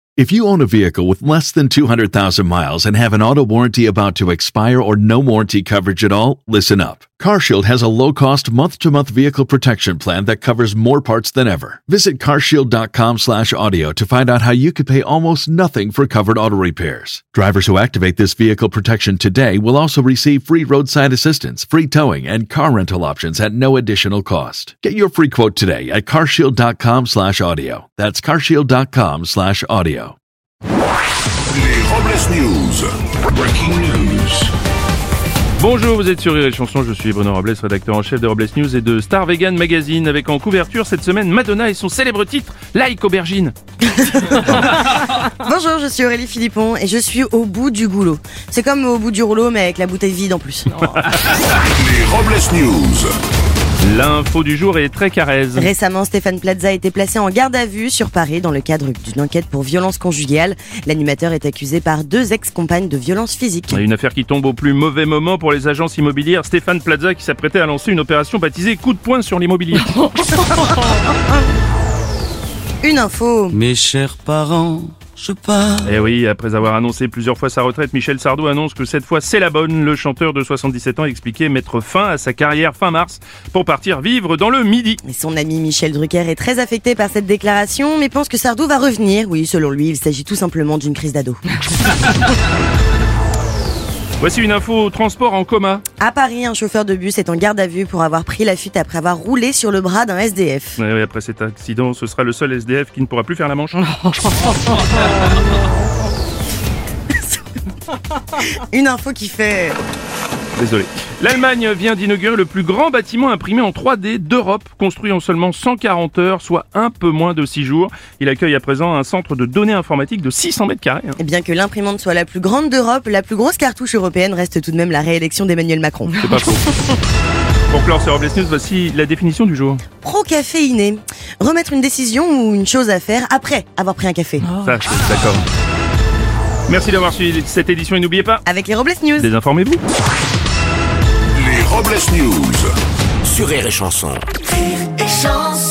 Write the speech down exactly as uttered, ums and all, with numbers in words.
If you own a vehicle with less than two hundred thousand miles and have an auto warranty about to expire or no warranty coverage at all, listen up. CarShield has a low-cost month-to-month vehicle protection plan that covers more parts than ever. Visit carshield.com slash audio to find out how you could pay almost nothing for covered auto repairs. Drivers who activate this vehicle protection today will also receive free roadside assistance, free towing, and car rental options at no additional cost. Get your free quote today at carshield.com slash audio. That's carshield.com slash audio. Les Robles News. Breaking news. Bonjour, vous êtes sur Rire et Chanson, je suis Bruno Robles, rédacteur en chef de Robles News et de Star Vegan Magazine, avec en couverture cette semaine Madonna et son célèbre titre Like Aubergine. Bonjour, je suis Aurélie Philippon et je suis au bout du goulot. C'est comme au bout du rouleau mais avec la bouteille vide en plus. Les Robles News. L'info du jour est très carèse. Récemment, Stéphane Plaza a été placé en garde à vue sur Paris dans le cadre d'une enquête pour violence conjugale. L'animateur est accusé par deux ex-compagnes de violence physique. Une affaire qui tombe au plus mauvais moment pour les agences immobilières. Stéphane Plaza qui s'apprêtait à lancer une opération baptisée Coup de poing sur l'immobilier. Une info. Mes chers parents, je pars. Eh oui, après avoir annoncé plusieurs fois sa retraite, Michel Sardou annonce que cette fois c'est la bonne. Le chanteur de soixante-dix-sept ans expliquait mettre fin à sa carrière fin mars pour partir vivre dans le Midi. Et son ami Michel Drucker est très affecté par cette déclaration, mais pense que Sardou va revenir. Oui, selon lui, il s'agit tout simplement d'une crise d'ado. Voici une info transport en coma. À Paris, un chauffeur de bus est en garde à vue pour avoir pris la fuite après avoir roulé sur le bras d'un S D F. Ouais, ouais, après cet accident, ce sera le seul S D F qui ne pourra plus faire la manche. Une info qui fait... Désolé. L'Allemagne vient d'inaugurer le plus grand bâtiment imprimé en trois D d'Europe, construit en seulement cent quarante heures, soit un peu moins de six jours. Il accueille à présent un centre de données informatiques de six cents mètres carrés. Et bien que l'imprimante soit la plus grande d'Europe, la plus grosse cartouche européenne reste tout de même la réélection d'Emmanuel Macron. C'est pas faux. Pour clore sur Robles News, voici la définition du jour. Pro-caféiné. Remettre une décision ou une chose à faire après avoir pris un café. Oh. Ça, je suis d'accord. Merci d'avoir suivi cette édition et n'oubliez pas... Avec les Robles News. Désinformez-vous. Les Robles News. Sur Rire et Chanson. Rire et Chanson.